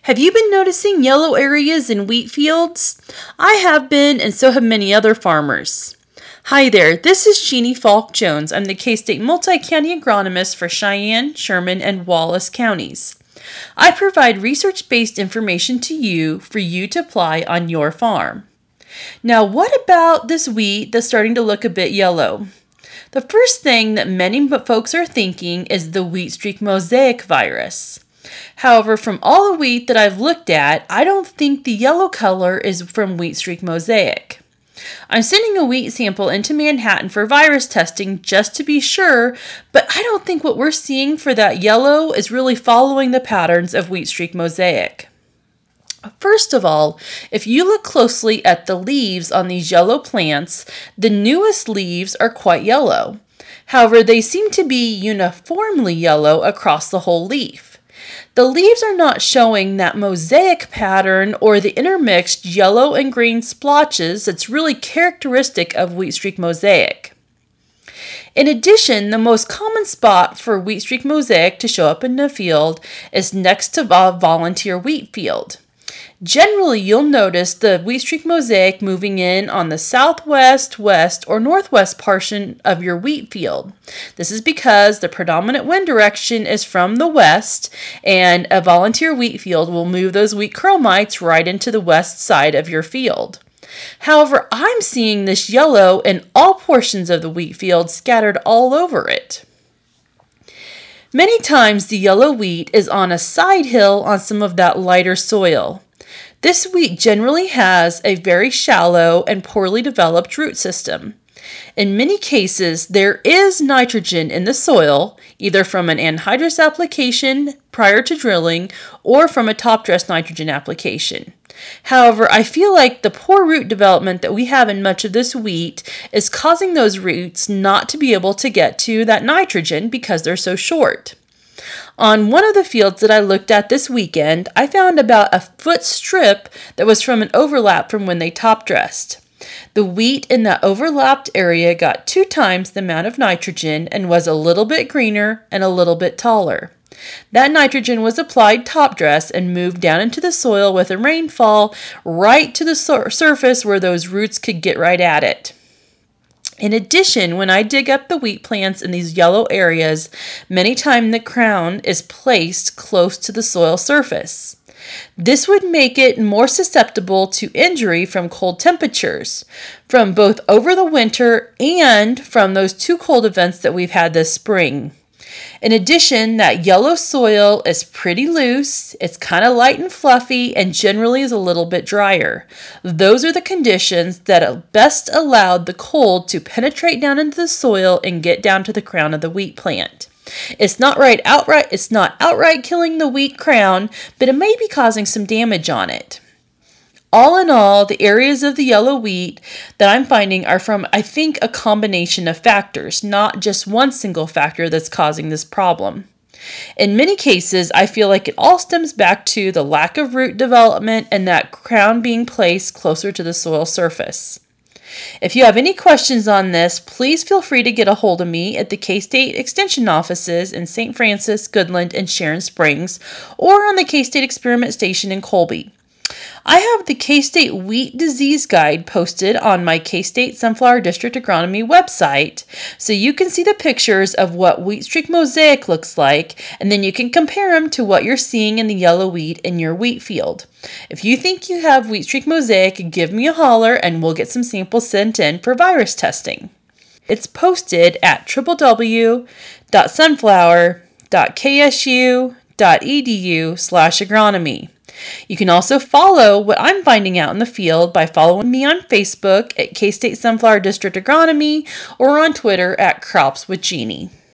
Have you been noticing yellow areas in wheat fields? I have been, and so have many other farmers. Hi there, this is Jeannie Falk Jones. I'm the K-State Multi-County Agronomist for Cheyenne, Sherman, and Wallace counties. I provide research-based information to you for you to apply on your farm. Now, what about this wheat that's starting to look a bit yellow? The first thing that many folks are thinking is the wheat streak mosaic virus. However, from all the wheat that I've looked at, I don't think the yellow color is from wheat streak mosaic. I'm sending a wheat sample into Manhattan for virus testing just to be sure, but I don't think what we're seeing for that yellow is really following the patterns of wheat streak mosaic. First of all, if you look closely at the leaves on these yellow plants, the newest leaves are quite yellow. However, they seem to be uniformly yellow across the whole leaf. The leaves are not showing that mosaic pattern or the intermixed yellow and green splotches that's really characteristic of wheat streak mosaic. In addition, the most common spot for wheat streak mosaic to show up in the field is next to a volunteer wheat field. Generally, you'll notice the wheat streak mosaic moving in on the southwest, west, or northwest portion of your wheat field. This is because the predominant wind direction is from the west, and a volunteer wheat field will move those wheat chromites right into the west side of your field. However, I'm seeing this yellow in all portions of the wheat field scattered all over it. Many times the yellow wheat is on a side hill on some of that lighter soil. This wheat generally has a very shallow and poorly developed root system. In many cases, there is nitrogen in the soil, either from an anhydrous application prior to drilling or from a top dress nitrogen application. However, I feel like the poor root development that we have in much of this wheat is causing those roots not to be able to get to that nitrogen because they're so short. On one of the fields that I looked at this weekend, I found about a foot strip that was from an overlap from when they top dressed. The wheat in that overlapped area got 2 times the amount of nitrogen and was a little bit greener and a little bit taller. That nitrogen was applied top dress and moved down into the soil with a rainfall right to the surface where those roots could get right at it. In addition, when I dig up the wheat plants in these yellow areas, many times the crown is placed close to the soil surface. This would make it more susceptible to injury from cold temperatures, from both over the winter and from those 2 cold events that we've had this spring. In addition, that yellow soil is pretty loose, it's kind of light and fluffy, and generally is a little bit drier. Those are the conditions that best allowed the cold to penetrate down into the soil and get down to the crown of the wheat plant. It's not outright killing the wheat crown, but it may be causing some damage on it. All in all, the areas of the yellow wheat that I'm finding are from, I think, a combination of factors, not just one single factor that's causing this problem. In many cases, I feel like it all stems back to the lack of root development and that crown being placed closer to the soil surface. If you have any questions on this, please feel free to get a hold of me at the K-State Extension offices in St. Francis, Goodland, and Sharon Springs, or on the K-State Experiment Station in Colby. I have the K-State Wheat Disease Guide posted on my K-State Sunflower District Agronomy website, so you can see the pictures of what wheat streak mosaic looks like, and then you can compare them to what you're seeing in the yellow wheat in your wheat field. If you think you have wheat streak mosaic, give me a holler and we'll get some samples sent in for virus testing. It's posted at www.sunflower.ksu.edu/agronomy. You can also follow what I'm finding out in the field by following me on Facebook at K-State Sunflower District Agronomy or on Twitter at Crops with Jeannie.